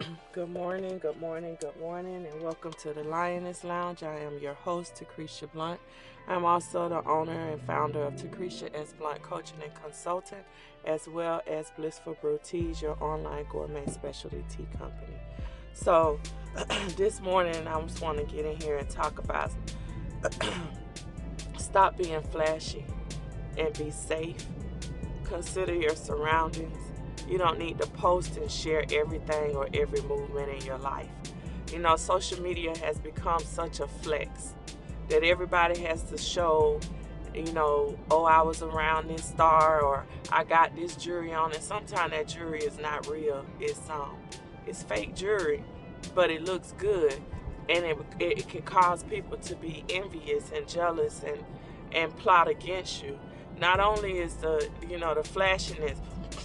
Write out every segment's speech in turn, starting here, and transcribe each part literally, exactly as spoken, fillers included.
Good morning, good morning, good morning, and welcome to the Lioness Lounge. I am your host, Takresha Blunt. I'm also the owner and founder of Takresha S. Blunt Coaching and Consultant, as well as Blissful Brew Teas, your online gourmet specialty tea company. So, this morning I just want to get in here and talk about stop being flashy and be safe. Consider your surroundings. You don't need to post and share everything or every movement in your life. You know, social media has become such a flex that everybody has to show, you know, oh, I was around this star, or I got this jewelry on. And sometimes that jewelry is not real. It's um, it's fake jewelry, but it looks good, and it it, it can cause people to be envious and jealous and and plot against you. Not only is the you know the flashiness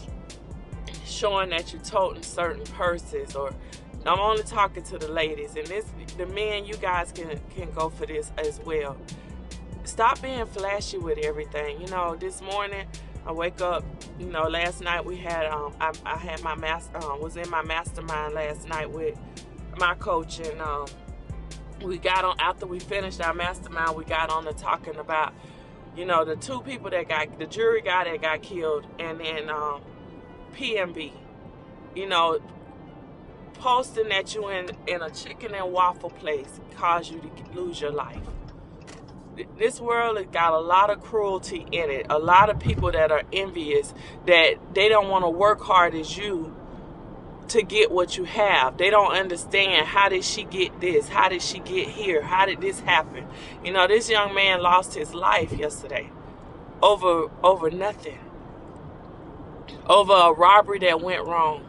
showing that you're toting certain purses, or I'm only talking to the ladies, and this the men, you guys can can go for this as well. Stop being flashy with everything. You know, this morning I wake up, you know, last night we had um I, I had my master um, was in my mastermind last night with my coach, and um we got on after we finished our mastermind, we got on to talking about, you know, the two people that got the jury guy that got killed, and then um P M B, you know, posting that you in, in a chicken and waffle place cause you to lose your life. This world has got a lot of cruelty in it. A lot of people that are envious, that they don't want to work hard as you to get what you have. They don't understand, how did she get this? How did she get here? How did this happen? You know, this young man lost his life yesterday over over nothing. Over a robbery that went wrong.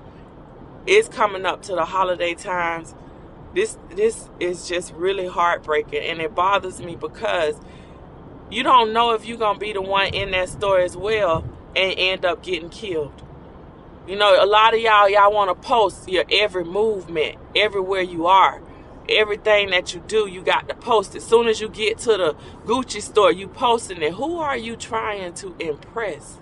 It's coming up to the holiday times. This this is just really heartbreaking, and it bothers me because you don't know if you're gonna be the one in that store as well and end up getting killed. You know, a lot of y'all y'all want to post your every movement, everywhere you are, everything that you do. You got to post. As soon as you get to the Gucci store, you posting it. Who are you trying to impress?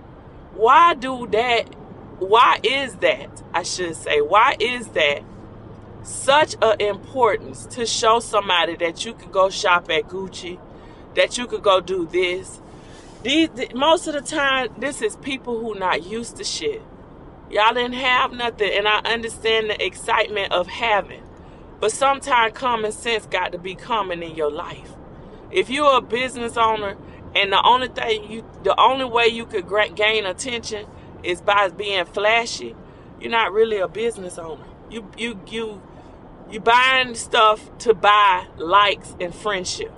Why do that? Why is that? I should say, why is that such an importance to show somebody that you could go shop at Gucci, that you could go do this? These, most of the time, this is people who not used to shit. Y'all didn't have nothing, and I understand the excitement of having, but sometimes common sense got to be common in your life. If you're a business owner, and the only thing you, the only way you could gain attention is by being flashy, you're not really a business owner. You you you you buying stuff to buy likes and friendship.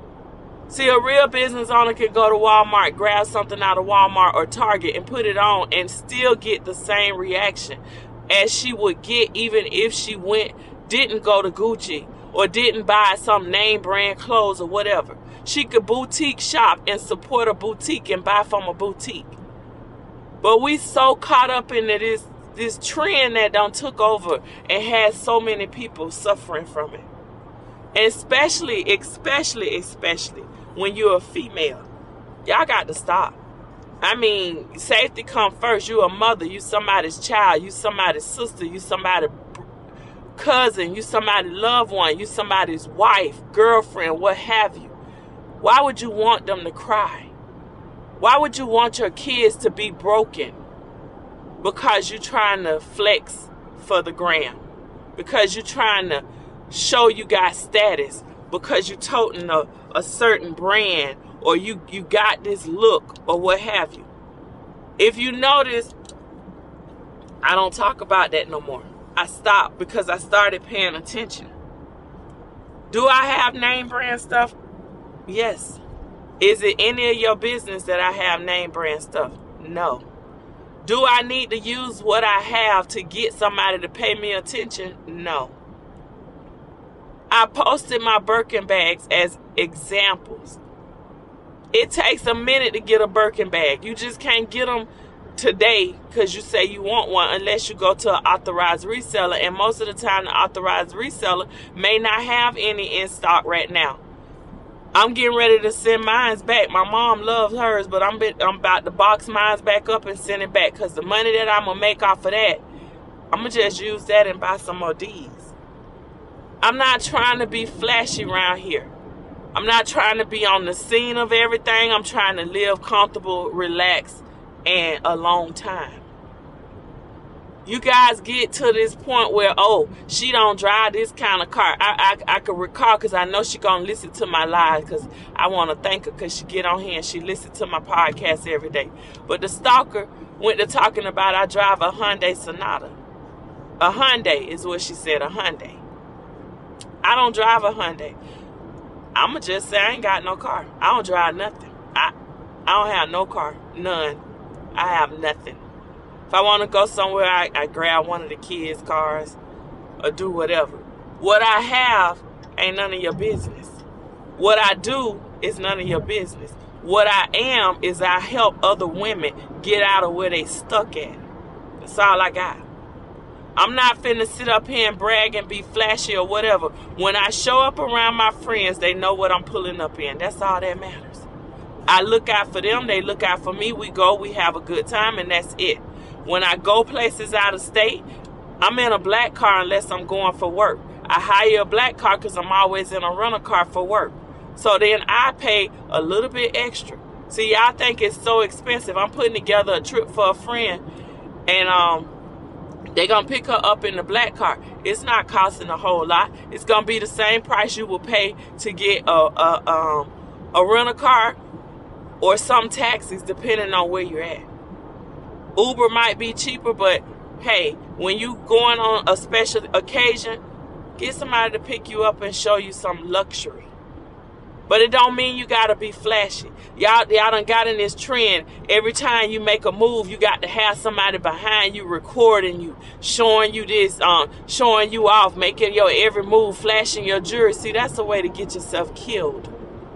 See, a real business owner can go to Walmart, grab something out of Walmart or Target, and put it on, and still get the same reaction as she would get even if she went didn't go to Gucci or didn't buy some name brand clothes or whatever. She could boutique shop and support a boutique and buy from a boutique. But we so caught up in this this trend that done took over and has so many people suffering from it. And especially, especially, especially when you're a female. Y'all got to stop. I mean, safety come first. You a mother. You somebody's child. You somebody's sister. You somebody's cousin. You somebody's loved one. You somebody's wife, girlfriend, what have you. Why would you want them to cry? Why would you want your kids to be broken? Because you're trying to flex for the gram. Because you're trying to show you got status. Because you're toting a, a certain brand, or you, you got this look, or what have you. If you notice, I don't talk about that no more. I stopped because I started paying attention. Do I have name brand stuff? Yes. Is it any of your business that I have name brand stuff? No. Do I need to use what I have to get somebody to pay me attention? No. I posted my Birkin bags as examples. It takes a minute to get a Birkin bag. You just can't get them today because you say you want one unless you go to an authorized reseller. And most of the time, the authorized reseller may not have any in stock right now. I'm getting ready to send mine back. My mom loves hers, but I'm, bit, I'm about to box mine back up and send it back because the money that I'm going to make off of that I'm going to just use that and buy some more D's. I'm not trying to be flashy around here. I'm not trying to be on the scene of everything. I'm trying to live comfortable, relaxed, and a long time. You guys get to this point where, oh, she don't drive this kind of car. I I, I can recall because I know she going to listen to my lives because I want to thank her because she get on here and she listen to my podcast every day. But the stalker went to talking about I drive a Hyundai Sonata. A Hyundai is what she said, a Hyundai. I don't drive a Hyundai. I'm going to just say I ain't got no car. I don't drive nothing. I, I don't have no car. None. I have nothing. If I want to go somewhere, I, I grab one of the kids' cars or do whatever. What I have ain't none of your business. What I do is none of your business. What I am is I help other women get out of where they stuck at. That's all I got. I'm not finna sit up here and brag and be flashy or whatever. When I show up around my friends, they know what I'm pulling up in. That's all that matters. I look out for them. They look out for me. We go. We have a good time, and that's it. When I go places out of state, I'm in a black car unless I'm going for work. I hire a black car because I'm always in a rental car for work. So then I pay a little bit extra. See, y'all think it's so expensive. I'm putting together a trip for a friend, and um, they're going to pick her up in the black car. It's not costing a whole lot. It's going to be the same price you will pay to get a, a, um, a rental car or some taxis, depending on where you're at. Uber might be cheaper, but hey, when you going on a special occasion, get somebody to pick you up and show you some luxury. But it don't mean you gotta be flashy. Y'all, y'all done got in this trend. Every time you make a move, you got to have somebody behind you recording you, showing you this, um, showing you off, making your every move, flashing your jewelry. See, that's a way to get yourself killed.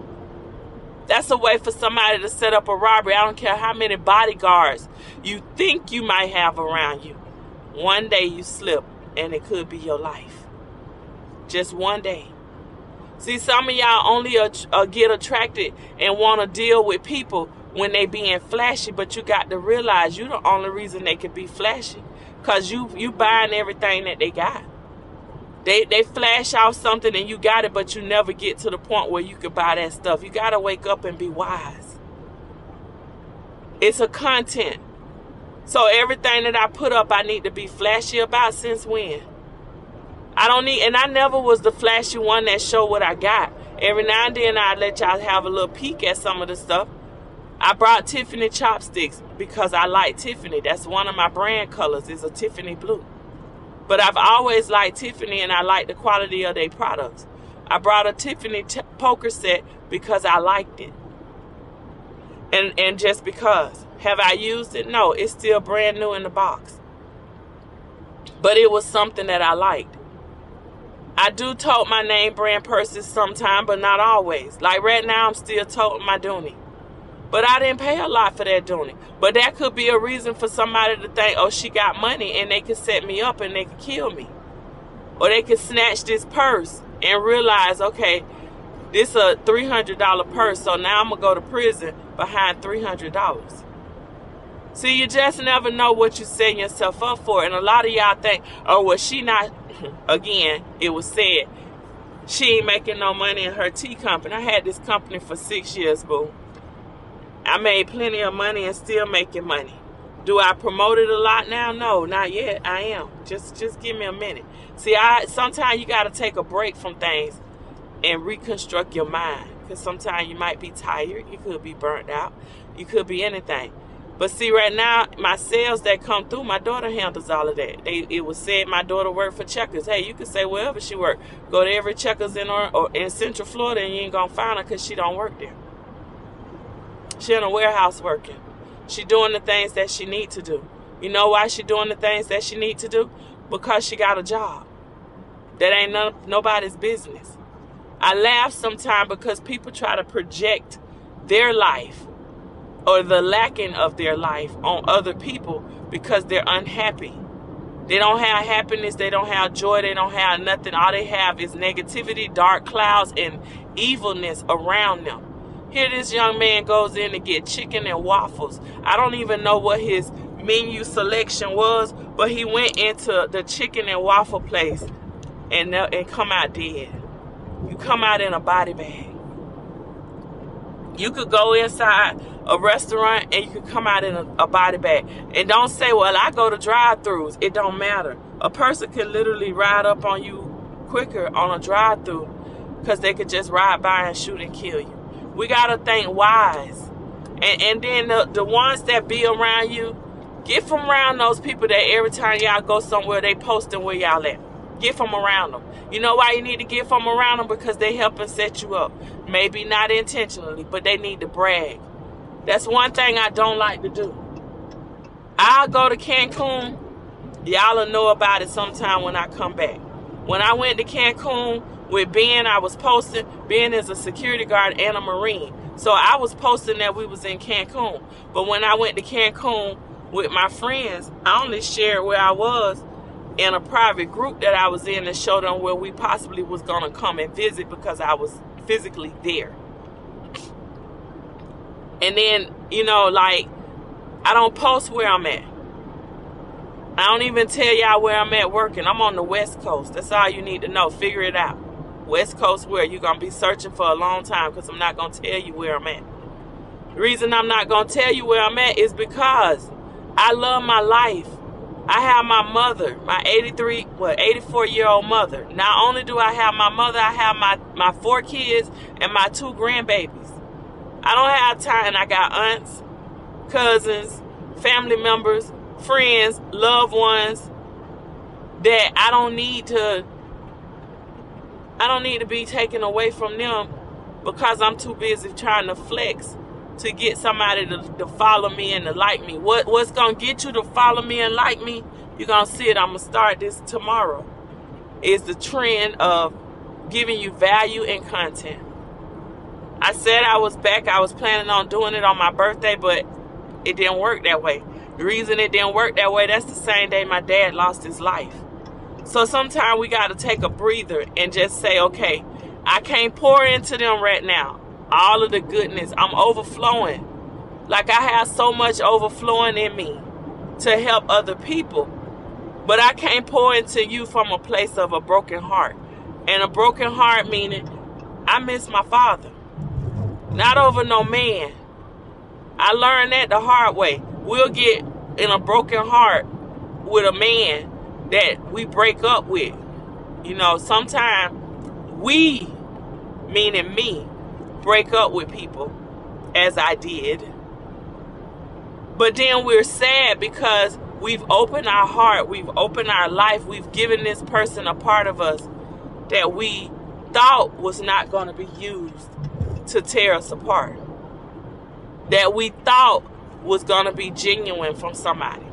That's a way for somebody to set up a robbery. I don't care how many bodyguards you think you might have around you. One day you slip and it could be your life. Just one day. See, some of y'all only uh, uh, get attracted and want to deal with people when they being flashy, but you got to realize you the only reason they can be flashy because you, you buying everything that they got. They they flash out something and you got it, but you never get to the point where you can buy that stuff. You got to wake up and be wise. It's a content. So everything that I put up, I need to be flashy about. Since when? I don't need, and I never was the flashy one that showed what I got. Every now and then I let y'all have a little peek at some of the stuff. I brought Tiffany chopsticks because I like Tiffany. That's one of my brand colors, is a Tiffany blue. But I've always liked Tiffany, and I like the quality of their products. I brought a Tiffany t poker set because I liked it. And, and just because. Have I used it? No, it's still brand new in the box. But it was something that I liked. I do tote my name brand purses sometime, but not always. Like right now, I'm still toting my Dooney. But I didn't pay a lot for that Dooney. But that could be a reason for somebody to think, oh, she got money, and they could set me up and they could kill me. Or they could snatch this purse and realize, okay, this is a three hundred dollar purse, so now I'm going to go to prison behind three hundred dollars. See, you just never know what you're setting yourself up for. And a lot of y'all think, oh, well, she not, again, it was said, she ain't making no money in her tea company. I had this company for six years, boo. I made plenty of money and still making money. Do I promote it a lot now? No, not yet. I am. Just just give me a minute. See, I sometimes you got to take a break from things and reconstruct your mind. Because sometimes you might be tired. You could be burnt out. You could be anything. But see, right now, my sales that come through, my daughter handles all of that. They, it was said my daughter worked for Checkers. Hey, you can say wherever she worked. Go to every Checkers in, or, or in Central Florida and you ain't going to find her because she don't work there. She in a warehouse working. She doing the things that she need to do. You know why she doing the things that she need to do? Because she got a job. That ain't none, nobody's business. I laugh sometimes because people try to project their life or the lacking of their life on other people because they're unhappy. They don't have happiness. They don't have joy. They don't have nothing. All they have is negativity, dark clouds, and evilness around them. Here this young man goes in to get chicken and waffles. I don't even know what his menu selection was, but he went into the chicken and waffle place and, and come out dead. You come out in a body bag. You could go inside a restaurant and you could come out in a, a body bag. And don't say, well, I go to drive-thrus. It don't matter. A person can literally ride up on you quicker on a drive-thru because they could just ride by and shoot and kill you. We got to think wise. And, and then the, the ones that be around you, get from around those people that every time y'all go somewhere, they posting where y'all at. Get from around them. You know why you need to get from around them? Because they helping set you up. Maybe not intentionally, but they need to brag. That's one thing I don't like to do. I'll go to Cancun. Y'all will know about it sometime when I come back. When I went to Cancun with Ben, I was posting. Ben is a security guard and a Marine. So I was posting that we was in Cancun. But when I went to Cancun with my friends, I only shared where I was in a private group that I was in and showed them where we possibly was going to come and visit because I was physically there. And then, you know, like, I don't post where I'm at. I don't even tell y'all where I'm at working. I'm on the West Coast. That's all you need to know. Figure it out. West Coast where you're going to be searching for a long time because I'm not going to tell you where I'm at. The reason I'm not going to tell you where I'm at is because I love my life. I have my mother, my eighty-three, what, eighty-four-year-old mother. Not only do I have my mother, I have my, my four kids and my two grandbabies. I don't have time, and I got aunts, cousins, family members, friends, loved ones that I don't need to, I don't need to be taken away from them because I'm too busy trying to flex to get somebody to, to follow me and to like me. What What's going to get you to follow me and like me, you're going to see it. I'm going to start this tomorrow. Is the trend of giving you value and content. I said I was back. I was planning on doing it on my birthday, but it didn't work that way. The reason it didn't work that way, that's the same day my dad lost his life. So sometimes we got to take a breather and just say, okay, I can't pour into them right now. All of the goodness. I'm overflowing. Like I have so much overflowing in me to help other people. But I can't pour into you from a place of a broken heart. And a broken heart meaning I miss my father. Not over no man. I learned that the hard way. We'll get in a broken heart with a man that we break up with. You know, sometimes we, meaning me, break up with people, as I did. But then we're sad because we've opened our heart, we've opened our life, we've given this person a part of us that we thought was not going to be used to tear us apart. That we thought was going to be genuine from somebody.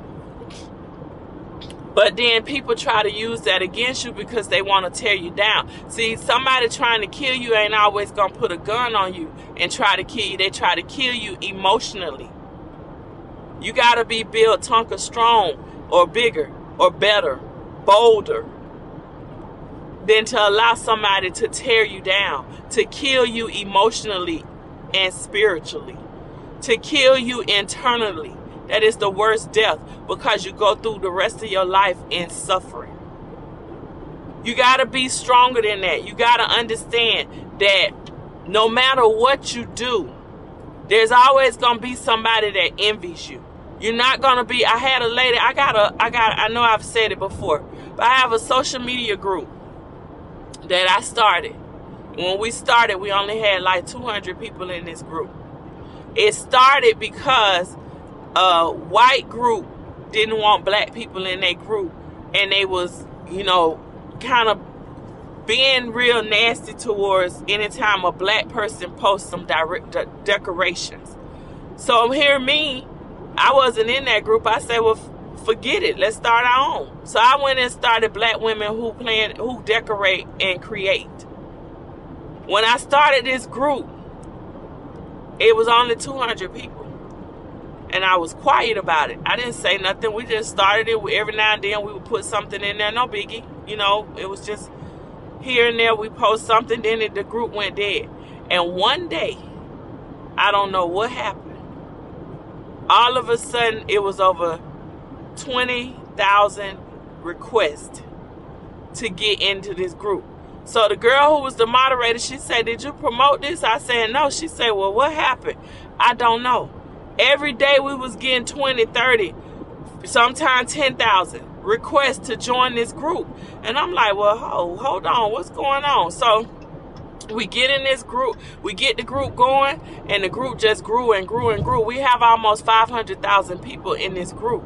But then people try to use that against you because they want to tear you down. See, somebody trying to kill you ain't always going to put a gun on you and try to kill you. They try to kill you emotionally. You got to be built Tonka strong or bigger or better, bolder, than to allow somebody to tear you down, to kill you emotionally and spiritually, to kill you internally. That is the worst death because you go through the rest of your life in suffering. You got to be stronger than that. You got to understand that no matter what you do, there's always going to be somebody that envies you. You're not going to be, I had a lady, I got a, I got, I know I've said it before, but I have a social media group that I started. When we started, we only had like two hundred people in this group. It started because a white group didn't want black people in their group, and they was, you know, kind of being real nasty towards anytime a black person posts some direct de decorations. So here me, I wasn't in that group. I said, well, forget it. Let's start our own. So I went and started Black Women Who Plan, Who Decorate and Create. When I started this group, it was only two hundred people. And I was quiet about it. I didn't say nothing. We just started it. Every now and then we would put something in there. No biggie. You know, it was just here and there we post something. Then it, the group went dead. And one day, I don't know what happened. All of a sudden, it was over twenty thousand requests to get into this group. So the girl who was the moderator, she said, did you promote this? I said, no. She said, well, what happened? I don't know. Every day we was getting twenty, thirty, sometimes ten thousand requests to join this group. And I'm like, well, hold, hold on, what's going on? So we get in this group, we get the group going, and the group just grew and grew and grew. We have almost five hundred thousand people in this group.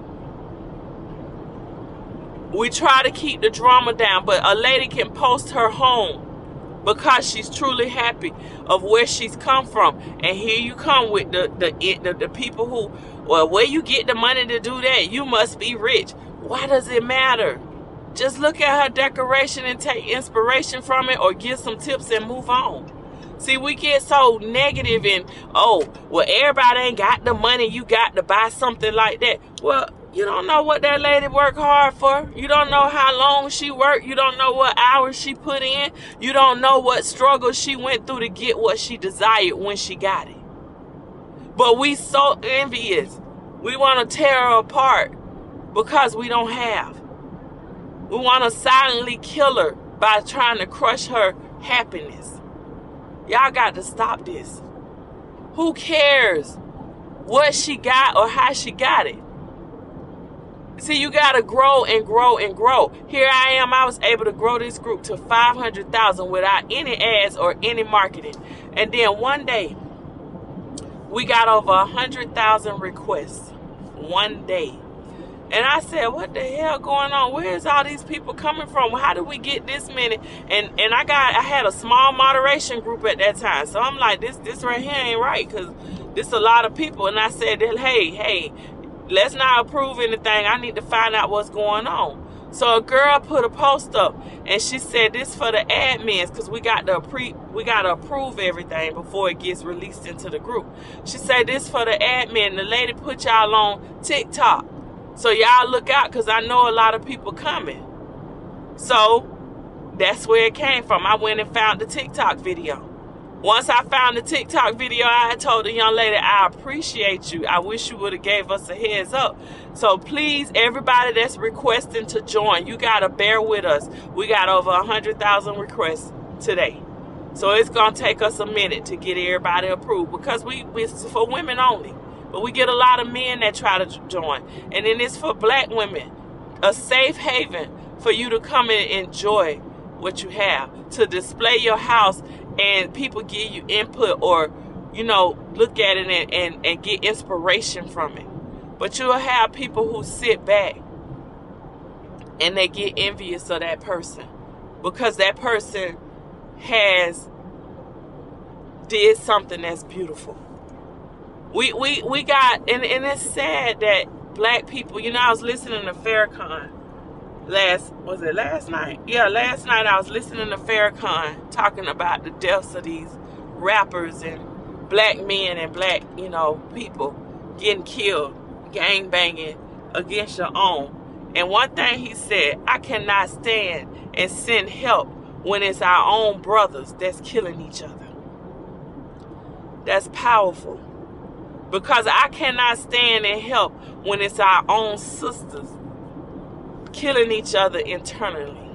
We try to keep the drama down, but a lady can post her home because she's truly happy of where she's come from. And here you come with the, the, the, the people who, well, where you get the money to do that? You must be rich. Why does it matter? Just look at her decoration and take inspiration from it, or give some tips and move on. See, we get so negative and, oh, well, everybody ain't got the money. You got to buy something like that. Well, you don't know what that lady worked hard for. You don't know how long she worked. You don't know what hours she put in. You don't know what struggles she went through to get what she desired when she got it. But we so envious. We want to tear her apart because we don't have. We want to silently kill her by trying to crush her happiness. Y'all got to stop this. Who cares what she got or how she got it? See, you got to grow and grow and grow. Here I am. I was able to grow this group to five hundred thousand without any ads or any marketing. And then one day, we got over one hundred thousand requests. One day. And I said, what the hell going on? Where is all these people coming from? How did we get this many? And and I got I had a small moderation group at that time. So I'm like, this this right here ain't right, because this a lot of people. And I said, hey, hey, let's not approve anything. I need to find out what's going on. So a girl put a post up, and she said, this for the admins, because we got to pre we got to approve everything before it gets released into the group. She said, this for the admin. The lady put y'all on TikTok. So y'all look out, because I know a lot of people coming. So that's where it came from. I went and found the TikTok video. Once I found the TikTok video, I told the young lady, I appreciate you. I wish you would have gave us a heads up. So please, everybody that's requesting to join, you got to bear with us. We got over one hundred thousand requests today. So it's going to take us a minute to get everybody approved, because we it's for women only. But we get a lot of men that try to join. And then it's for black women, a safe haven for you to come and enjoy what you have, to display your house, and people give you input, or, you know, look at it and, and, and get inspiration from it. But you'll have people who sit back and they get envious of that person, because that person has did something that's beautiful. We we we got, and, and it's sad that black people, you know, I was listening to Farrakhan last, was it last night? Yeah, last night I was listening to Farrakhan talking about the deaths of these rappers and black men and black, you know, people getting killed, gang banging against your own. And one thing he said, I cannot stand and send help when it's our own brothers that's killing each other. That's powerful. Because I cannot stand and help when it's our own sisters killing each other internally.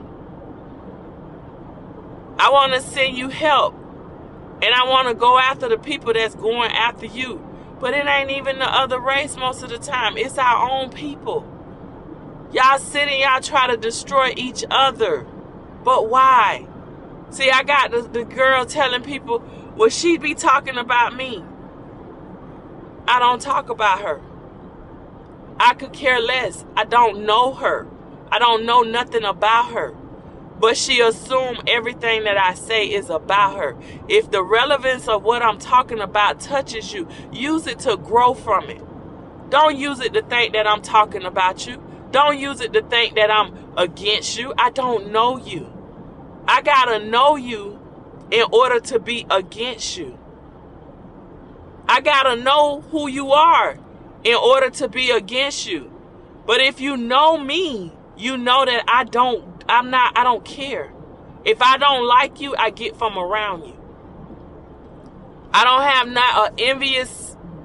I want to send you help, and I want to go after the people that's going after you. But it ain't even the other race most of the time. It's our own people. Y'all sit and y'all try to destroy each other. But why? See, I got the, the girl telling people, well, she be talking about me. I don't talk about her. I could care less. I don't know her. I don't know nothing about her. But she assumed everything that I say is about her. If the relevance of what I'm talking about touches you, use it to grow from it. Don't use it to think that I'm talking about you. Don't use it to think that I'm against you. I don't know you. I gotta know you in order to be against you. I gotta know who you are in order to be against you. But if you know me, you know that I don't, I'm not, I don't care. If I don't like you, I get from around you. I don't have not an envious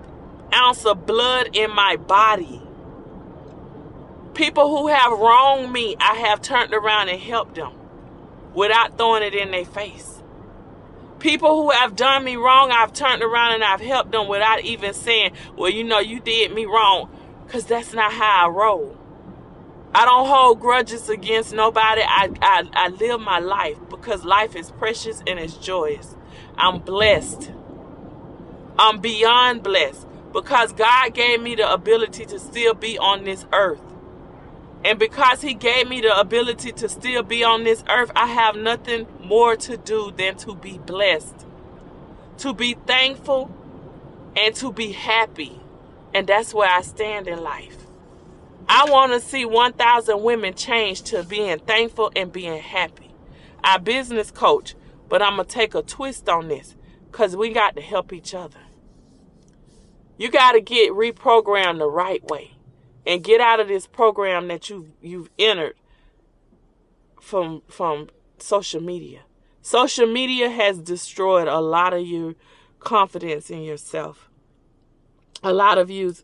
ounce of blood in my body. People who have wronged me, I have turned around and helped them without throwing it in their face. People who have done me wrong, I've turned around and I've helped them without even saying, well, you know, you did me wrong. Because that's not how I roll. I don't hold grudges against nobody. I, I, I live my life because life is precious and it's joyous. I'm blessed. I'm beyond blessed because God gave me the ability to still be on this earth. And because he gave me the ability to still be on this earth, I have nothing more to do than to be blessed, to be thankful, and to be happy. And that's where I stand in life. I want to see one thousand women change to being thankful and being happy. I business coach, but I'm going to take a twist on this because we got to help each other. You got to get reprogrammed the right way and get out of this program that you've, you've entered from, from social media. Social media has destroyed a lot of your confidence in yourself. A lot of you's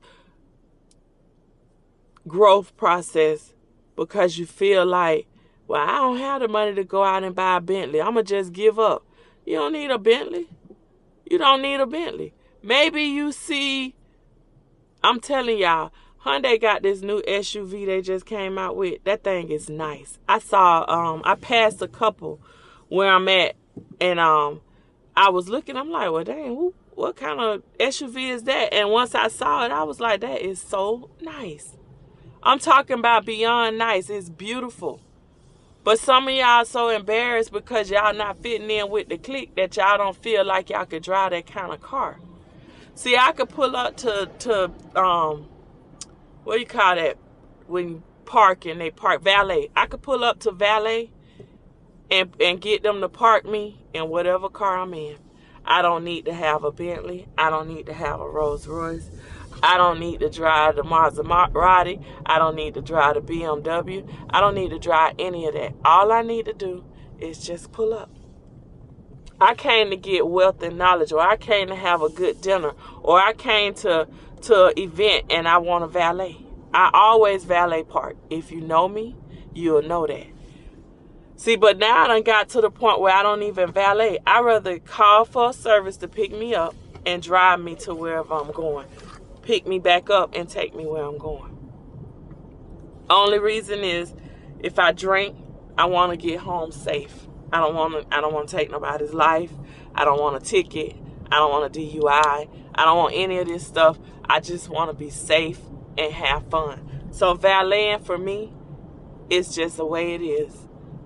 growth process because you feel like, well, I don't have the money to go out and buy a Bentley. I'm going to just give up. You don't need a Bentley. You don't need a Bentley. Maybe you see, I'm telling y'all, Hyundai got this new S U V they just came out with. That thing is nice. I saw, um, I passed a couple where I'm at, and um, I was looking, I'm like, well, dang, who, what kind of S U V is that? And once I saw it, I was like, that is so nice. I'm talking about beyond nice. It's beautiful. But some of y'all so embarrassed because y'all not fitting in with the clique that y'all don't feel like y'all could drive that kind of car. See, I could pull up to, to um, what do you call that? When you park and they park, valet. I could pull up to valet and, and get them to park me in whatever car I'm in. I don't need to have a Bentley. I don't need to have a Rolls Royce. I don't need to drive the Maserati. I don't need to drive the B M W. I don't need to drive any of that. All I need to do is just pull up. I came to get wealth and knowledge, or I came to have a good dinner, or I came to, to an event and I want a valet. I always valet park. If you know me, you'll know that. See, but now I done got to the point where I don't even valet. I rather call for a service to pick me up and drive me to wherever I'm going. Pick me back up and take me where I'm going. Only reason is if I drink, I want to get home safe. I don't want to I don't want to take nobody's life. I don't want a ticket. I don't want a D U I. I don't want any of this stuff. I just want to be safe and have fun. So valeting for me is just the way it is.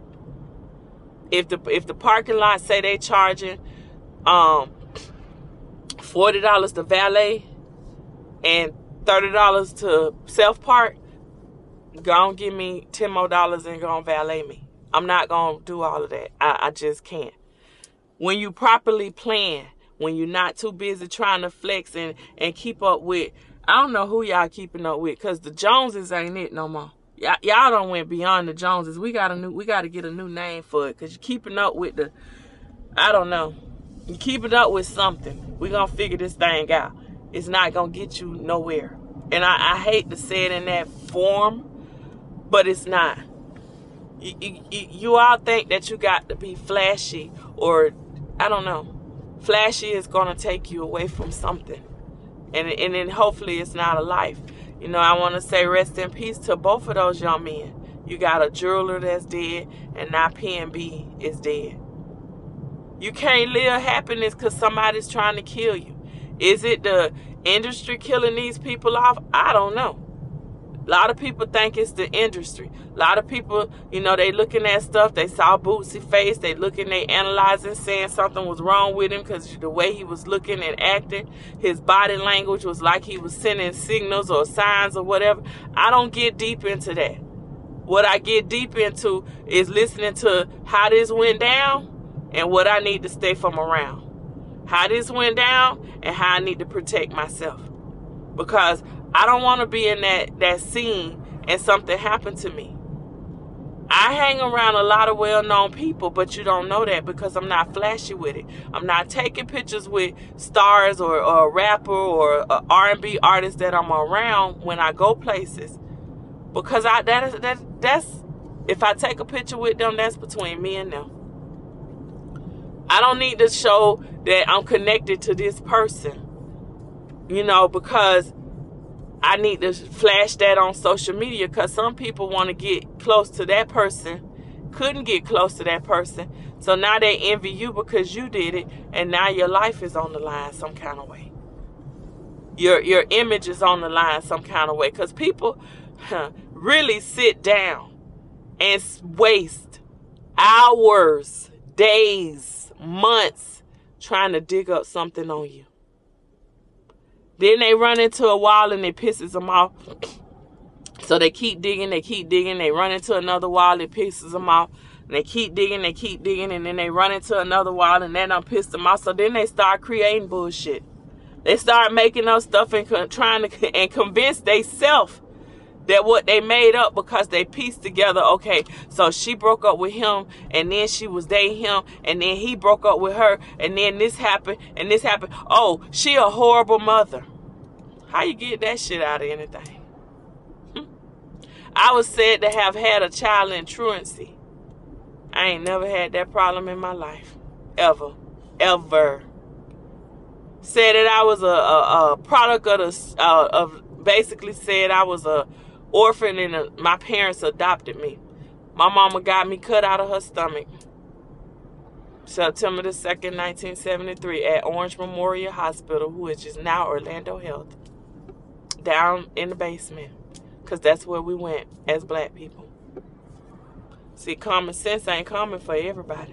If the if the parking lot say they charging um forty dollars to valet and thirty dollars to self-park, go and give me ten more dollars and go and valet me. I'm not going to do all of that. I, I just can't. When you properly plan, when you're not too busy trying to flex and, and keep up with, I don't know who y'all keeping up with, because the Joneses ain't it no more. Y'all don't went beyond the Joneses. We got a new, we got to get a new name for it, because you're keeping up with the, I don't know. You're keeping up with something. We're going to figure this thing out. It's not going to get you nowhere. And I, I hate to say it in that form, but it's not. You, you, you all think that you got to be flashy, or, I don't know. Flashy is going to take you away from something. And, and then hopefully it's not a life. You know, I want to say rest in peace to both of those young men. You got a jeweler that's dead, and now P N B is dead. You can't live happiness because somebody's trying to kill you. Is it the industry killing these people off? I don't know. A lot of people think it's the industry. A lot of people, you know, they looking at stuff. They saw Bootsy face. They looking, they analyzing, saying something was wrong with him because the way he was looking and acting, his body language was like he was sending signals or signs or whatever. I don't get deep into that. What I get deep into is listening to how this went down and what I need to stay from around. How this went down and how I need to protect myself. Because I don't want to be in that, that scene and something happened to me. I I hang around a lot of well-known people, but you don't know that because I'm not flashy with it. I'm not taking pictures with stars or, or a rapper or a R and B artist that I'm around when I go places. Because I that is that that's if I take a picture with them, that's between me and them. I don't need to show that I'm connected to this person, you know, because I need to flash that on social media, because some people want to get close to that person, couldn't get close to that person, so now they envy you because you did it, and now your life is on the line some kind of way. Your your image is on the line some kind of way, because people huh, really sit down and waste hours, days, months trying to dig up something on you. Then they run into a wall and it pisses them off. So they keep digging, they keep digging. They run into another wall, it pisses them off. And they keep digging, they keep digging. And then they run into another wall and that done pissed them off. So then they start creating bullshit. They start making up stuff and co- trying to and convince themselves that what they made up, because they pieced together, okay, so she broke up with him, and then she was dating him, and then he broke up with her, and then this happened, and this happened. Oh, she a horrible mother. How you get that shit out of anything? I was said to have had a child in truancy. I ain't never had that problem in my life. Ever. Ever. Said that I was a, a, a product of the, uh, of, basically said I was a orphan and a, my parents adopted me. My mama got me cut out of her stomach. September the second, nineteen seventy-three at Orange Memorial Hospital, which is now Orlando Health. Down in the basement. Because that's where we went as black people. See, common sense ain't common for everybody.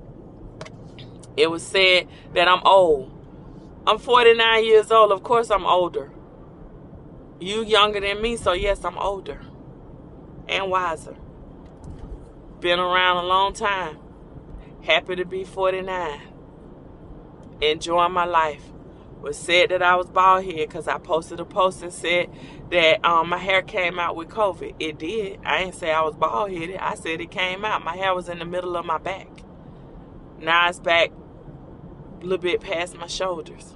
It was said that I'm old. I'm forty-nine years old. Of course I'm older. You younger than me, so yes, I'm older. And wiser. Been around a long time. Happy to be forty-nine. Enjoying my life. Was said that I was bald headed because I posted a post and said that um, my hair came out with COVID. It did. I didn't say I was bald headed. I said it came out. My hair was in the middle of my back. Now it's back a little bit past my shoulders.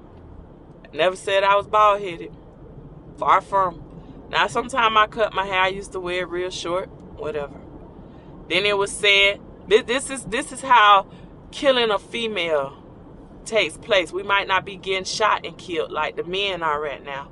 I never said I was bald headed. Far from. Now sometimes I cut my hair. I used to wear it real short. Whatever. Then it was said, this, this is this is how killing a female takes place. We might not be getting shot and killed like the men are right now.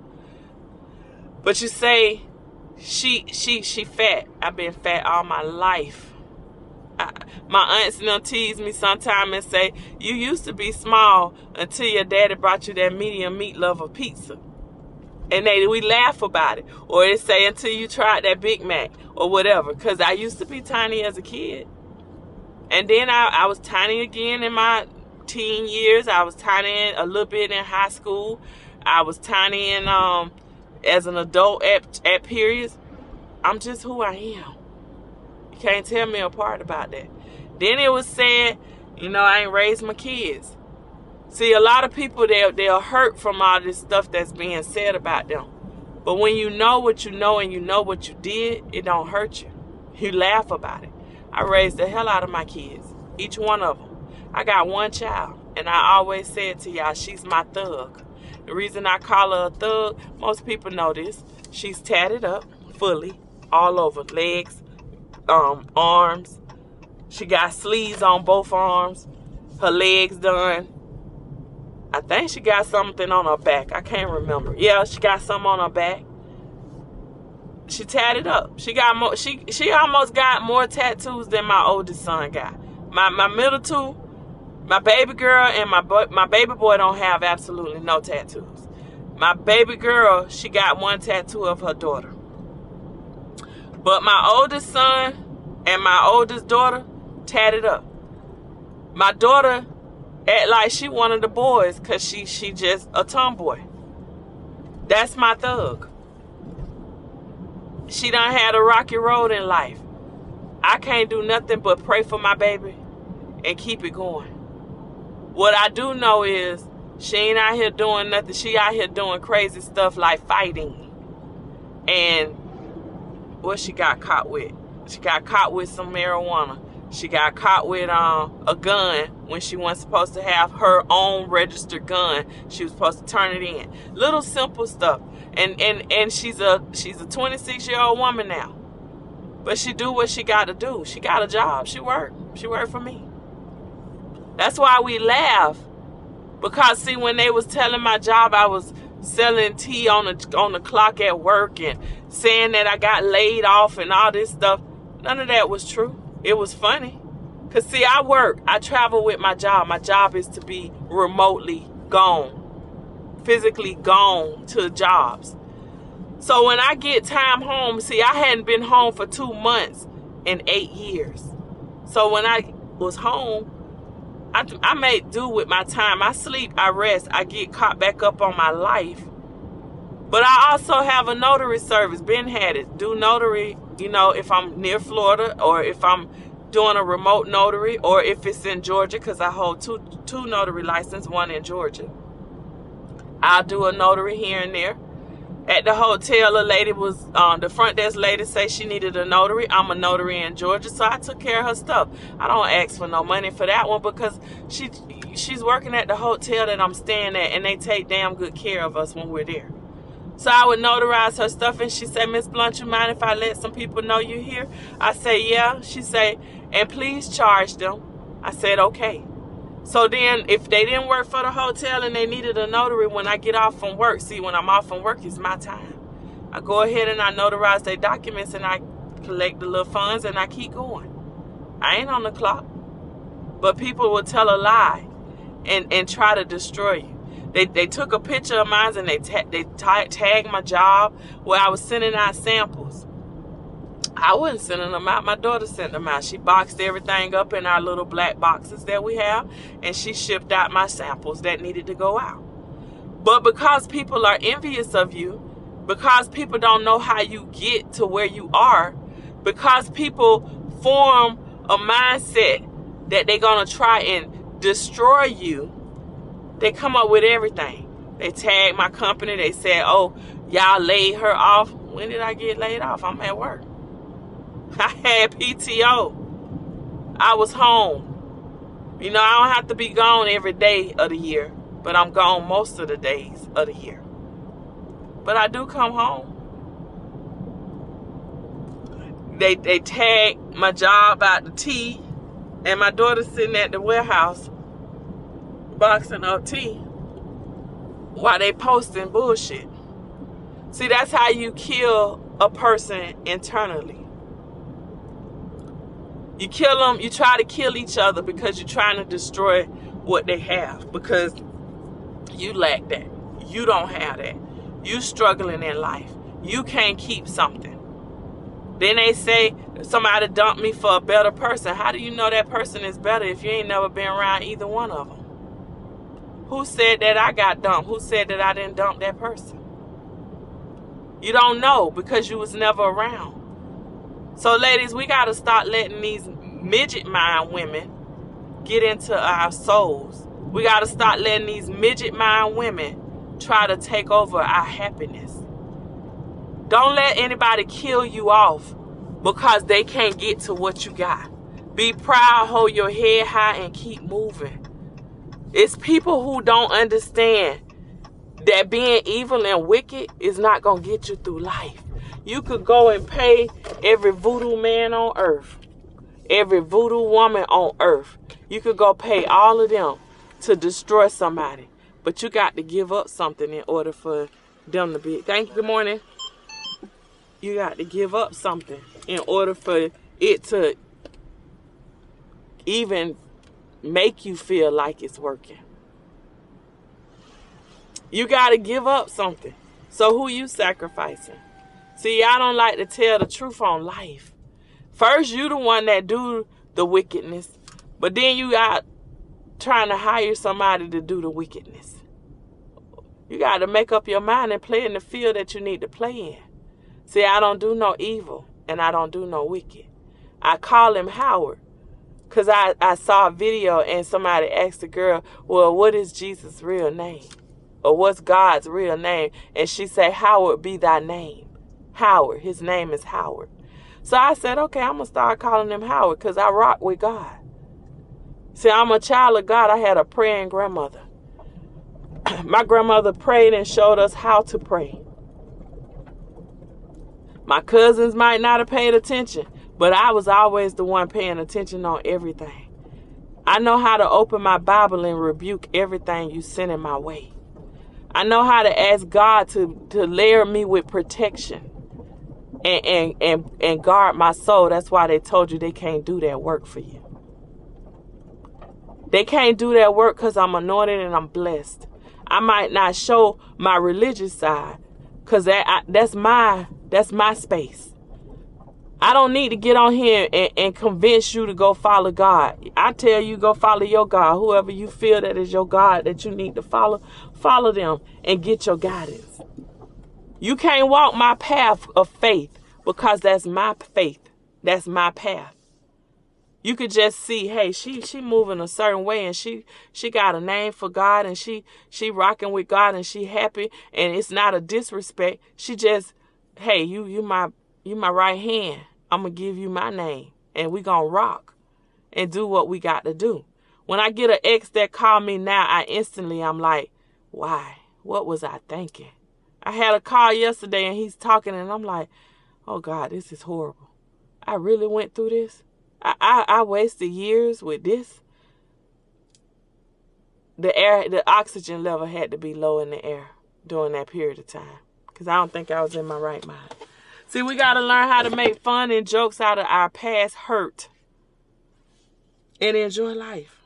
But you say, she she she fat. I've been fat all my life. I, my aunts and them tease me sometimes and say, you used to be small until your daddy brought you that medium meat lover pizza. And they we laugh about it. Or they say until you tried that Big Mac or whatever. Because I used to be tiny as a kid. And then I, I was tiny again in my teen years. I was tiny in, a little bit in high school. I was tiny in um as an adult at, at periods. I'm just who I am. You can't tell me apart about that. Then it was said, you know, I ain't raised my kids. See, a lot of people, they'll, they'll hurt from all this stuff that's being said about them. But when you know what you know and you know what you did, it don't hurt you. You laugh about it. I raised the hell out of my kids. Each one of them. I got one child. And I always said to y'all, she's my thug. The reason I call her a thug, most people know this. She's tatted up fully, all over. Legs, um, arms. She got sleeves on both arms. Her legs done. I think she got something on her back. I can't remember. Yeah, she got something on her back. She tatted up. She got more. She she almost got more tattoos than my oldest son got. My my middle two, my baby girl and my boy, my baby boy don't have absolutely no tattoos. My baby girl, she got one tattoo of her daughter. But my oldest son and my oldest daughter tatted up. My daughter act like she one of the boys because she, she just a tomboy. That's my thug. She done had a rocky road in life. I can't do nothing but pray for my baby and keep it going. What I do know is she ain't out here doing nothing. She out here doing crazy stuff like fighting. And what she got caught with. She got caught with some marijuana. She got caught with um, a gun when she wasn't supposed to have her own registered gun. She was supposed to turn it in. Little simple stuff. And and and she's a she's a twenty-six year old woman now. But she do what she got to do. She got a job. She worked. She worked for me. That's why we laugh. Because see, when they was telling my job I was selling tea on the on the clock at work and saying that I got laid off and all this stuff, none of that was true. It was funny. Because see, I work. I travel with my job. My job is to be remotely gone. Physically gone to jobs. So when I get time home, see, I hadn't been home for two months in eight years. So when I was home, I, I made do with my time. I sleep, I rest, I get caught back up on my life. But I also have a notary service. Ben had it. Do notary, you know, if I'm near Florida or if I'm doing a remote notary or if it's in Georgia, because I hold two, two notary licenses, one in Georgia. I'll do a notary here and there. At the hotel, a lady was, um, the front desk lady say she needed a notary. I'm a notary in Georgia, so I took care of her stuff. I don't ask for no money for that one because she she's working at the hotel that I'm staying at, and they take damn good care of us when we're there. So I would notarize her stuff, and she said, Miss Blunt, you mind if I let some people know you're here? I say, yeah. She say, and please charge them. I said, okay. So then if they didn't work for the hotel and they needed a notary when I get off from work, see, when I'm off from work, it's my time. I go ahead and I notarize their documents and I collect the little funds and I keep going. I ain't on the clock. But people will tell a lie and, and try to destroy you. They, they took a picture of mine and they, ta they ta tagged my job where I was sending out samples. I wasn't sending them out. My daughter sent them out. She boxed everything up in our little black boxes that we have, and she shipped out my samples that needed to go out. But because people are envious of you, because people don't know how you get to where you are, because people form a mindset that they're going to try and destroy you, they come up with everything. They tag my company. They said, oh, y'all laid her off. When did I get laid off? I'm at work. I had P T O. I was home. You know, I don't have to be gone every day of the year, but I'm gone most of the days of the year. But I do come home. They they tag my job out the tea, and my daughter's sitting at the warehouse boxing up tea while they posting bullshit. See, that's how you kill a person internally. You kill them, you try to kill each other because you're trying to destroy what they have, because you lack that. You don't have that. You struggling in life. You can't keep something. Then they say somebody dumped me for a better person. How do you know that person is better if you ain't never been around either one of them? Who said that I got dumped? Who said that I didn't dump that person? You don't know because you was never around. So ladies, we got to start letting these midget mind women get into our souls. We got to start letting these midget mind women try to take over our happiness. Don't let anybody kill you off because they can't get to what you got. Be proud, hold your head high, and keep moving. It's people who don't understand that being evil and wicked is not going to get you through life. You could go and pay every voodoo man on earth, every voodoo woman on earth. You could go pay all of them to destroy somebody. But you got to give up something in order for them to be. Thank you. Good morning. You got to give up something in order for it to even make you feel like it's working. You got to give up something. So who you sacrificing? See, I don't like to tell the truth on life. First, you the one that do the wickedness, but then you got trying to hire somebody to do the wickedness. You got to make up your mind and play in the field that you need to play in. See, I don't do no evil, and I don't do no wicked. I call him Howard, because I, I saw a video and somebody asked the girl, well, what is Jesus' real name? Or what's God's real name? And she said, Howard be thy name. Howard. His name is Howard. So I said, okay, I'm going to start calling him Howard because I rock with God. See, I'm a child of God. I had a praying grandmother. My grandmother prayed and showed us how to pray. My cousins might not have paid attention, but I was always the one paying attention on everything. I know how to open my Bible and rebuke everything you send in my way. I know how to ask God to, to layer me with protection and, and, and, and guard my soul. That's why they told you they can't do that work for you. They can't do that work because I'm anointed and I'm blessed. I might not show my religious side because that, I, that's my that's my space. I don't need to get on here and, and convince you to go follow God. I tell you, go follow your God. Whoever you feel that is your God that you need to follow, follow them and get your guidance. You can't walk my path of faith because that's my faith. That's my path. You could just see, hey, she she moving a certain way and she she got a name for God and she she rocking with God and she happy and it's not a disrespect. She just, hey, you you my you my right hand. I'm going to give you my name and we going to rock and do what we got to do. When I get an ex that call me now, I instantly, I'm like, why? What was I thinking? I had a call yesterday and he's talking and I'm like, oh God, this is horrible. I really went through this. I, I, I wasted years with this. The air, the oxygen level had to be low in the air during that period of time because I don't think I was in my right mind. See, we got to learn how to make fun and jokes out of our past hurt and enjoy life.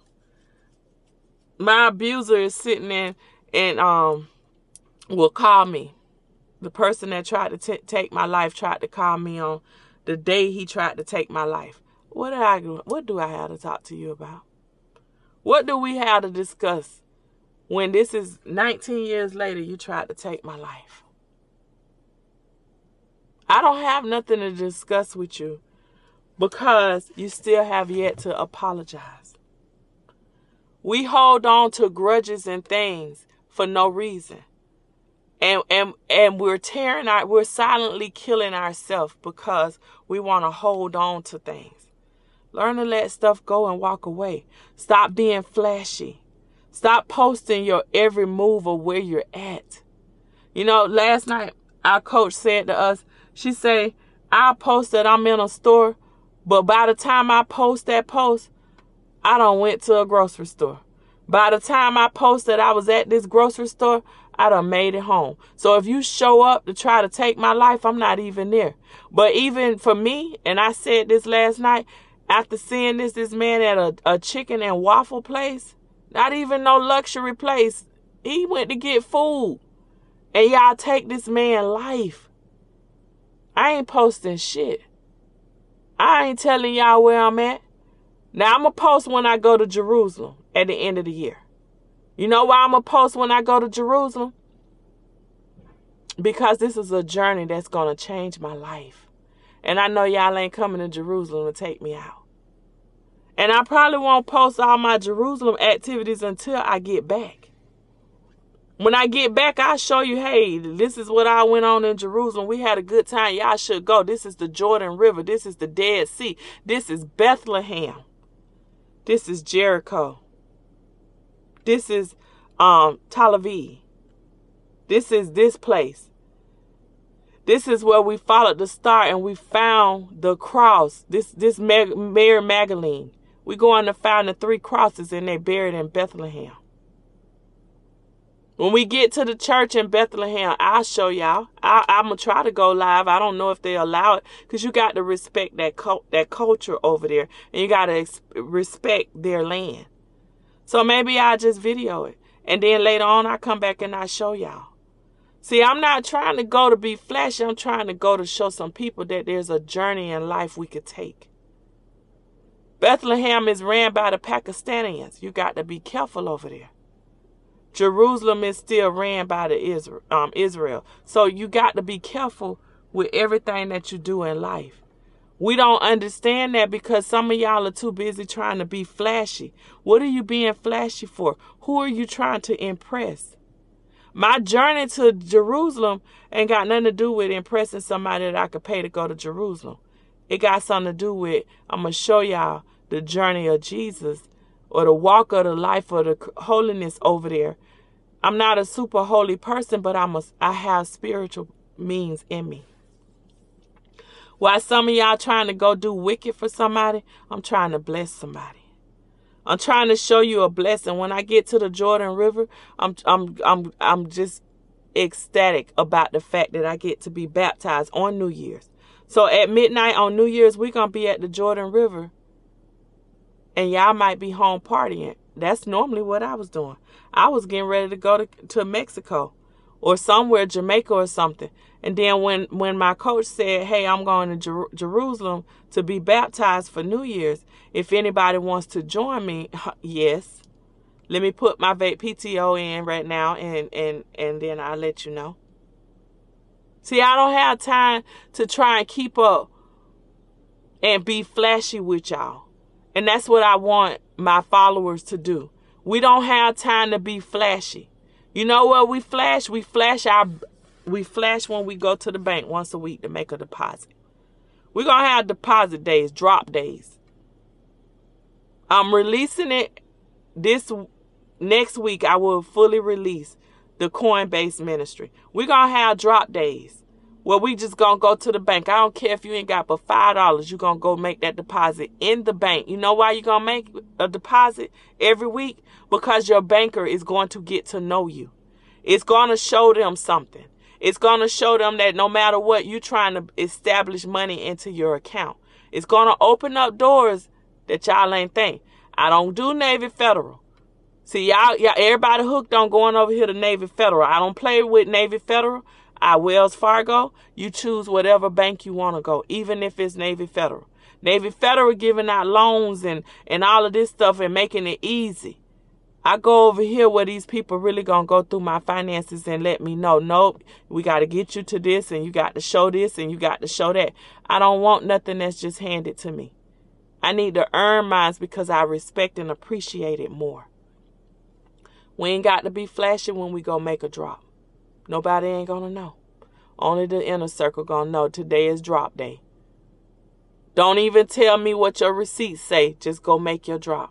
My abuser is sitting in and um will call me. The person that tried to t- take my life tried to call me on the day he tried to take my life. What did I what do I have to talk to you about? What do we have to discuss when this is nineteen years later you tried to take my life? I don't have nothing to discuss with you because you still have yet to apologize. We hold on to grudges and things for no reason. And and and we're tearing our we're silently killing ourselves because we want to hold on to things. Learn to let stuff go and walk away. Stop being flashy. Stop posting your every move of where you're at. You know, last night our coach said to us, she said, I'll post that I'm in a store, but by the time I post that post, I done went to a grocery store. By the time I post that I was at this grocery store, I done made it home. So if you show up to try to take my life, I'm not even there. But even for me, and I said this last night, after seeing this, this man at a, a chicken and waffle place, not even no luxury place, he went to get food. And y'all take this man's life. I ain't posting shit. I ain't telling y'all where I'm at. Now, I'm going to post when I go to Jerusalem at the end of the year. You know why I'm going to post when I go to Jerusalem? Because this is a journey that's going to change my life. And I know y'all ain't coming to Jerusalem to take me out. And I probably won't post all my Jerusalem activities until I get back. When I get back, I'll show you, hey, this is what I went on in Jerusalem. We had a good time. Y'all should go. This is the Jordan River. This is the Dead Sea. This is Bethlehem. This is Jericho. This is um, Tel Aviv. This is this place. This is where we followed the star and we found the cross. This this Mary Magdalene. We going to find the three crosses and they buried in Bethlehem. When we get to the church in Bethlehem, I'll show y'all. I, I'm going to try to go live. I don't know if they allow it because you got to respect that cult, that culture over there. And you got to ex- respect their land. So maybe I'll just video it. And then later on, I come back and I show y'all. See, I'm not trying to go to be flashy. I'm trying to go to show some people that there's a journey in life we could take. Bethlehem is ran by the Pakistanians. You got to be careful over there. Jerusalem is still ran by the Israel, um, Israel. So you got to be careful with everything that you do in life. We don't understand that because some of y'all are too busy trying to be flashy. What are you being flashy for? Who are you trying to impress? My journey to Jerusalem ain't got nothing to do with impressing somebody that I could pay to go to Jerusalem. It got something to do with, I'm going to show y'all the journey of Jesus or the walk of the life of the holiness over there. I'm not a super holy person, but I'm a, I have spiritual means in me. While some of y'all trying to go do wicked for somebody, I'm trying to bless somebody. I'm trying to show you a blessing. When I get to the Jordan River, I'm I'm I'm I'm just ecstatic about the fact that I get to be baptized on New Year's. So at midnight on New Year's, we're going to be at the Jordan River. And y'all might be home partying. That's normally what I was doing. I was getting ready to go to, to Mexico or somewhere, Jamaica or something. And then when, when my coach said, hey, I'm going to Jer Jerusalem to be baptized for New Year's. If anybody wants to join me, yes. Let me put my vape P T O in right now, and, and, and then I'll let you know. See, I don't have time to try and keep up and be flashy with y'all. And that's what I want my followers to do. We don't have time to be flashy. You know what we flash? We flash our we flash when we go to the bank once a week to make a deposit. We're going to have deposit days, drop days. I'm releasing it this next week. I will fully release the Coinbase ministry. We're going to have drop days where we just going to go to the bank. I don't care if you ain't got but five dollars. You're going to go make that deposit in the bank. You know why you're going to make a deposit every week? Because your banker is going to get to know you. It's going to show them something. It's going to show them that no matter what, you're trying to establish money into your account. It's going to open up doors that y'all ain't think. I don't do Navy Federal. See, y'all, y'all, everybody hooked on going over here to Navy Federal. I don't play with Navy Federal. I Wells Fargo. You choose whatever bank you want to go, even if it's Navy Federal. Navy Federal giving out loans and, and all of this stuff and making it easy. I go over here where these people really going to go through my finances and let me know, nope, we got to get you to this and you got to show this and you got to show that. I don't want nothing that's just handed to me. I need to earn mine because I respect and appreciate it more. We ain't got to be flashy when we go make a drop. Nobody ain't going to know. Only the inner circle going to know today is drop day. Don't even tell me what your receipts say. Just go make your drop.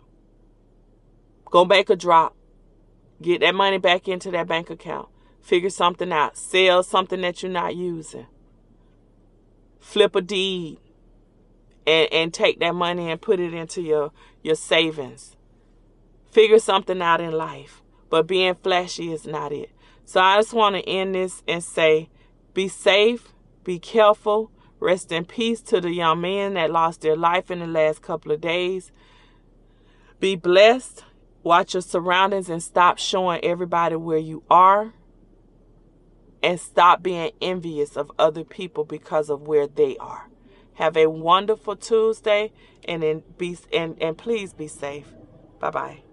Go make a drop. Get that money back into that bank account. Figure something out. Sell something that you're not using. Flip a deed. And, and take that money and put it into your, your savings. Figure something out in life. But being flashy is not it. So I just want to end this and say, be safe, be careful, rest in peace to the young men that lost their life in the last couple of days. Be blessed. Watch your surroundings and stop showing everybody where you are. And stop being envious of other people because of where they are. Have a wonderful Tuesday and, then be, and, and please be safe. Bye-bye.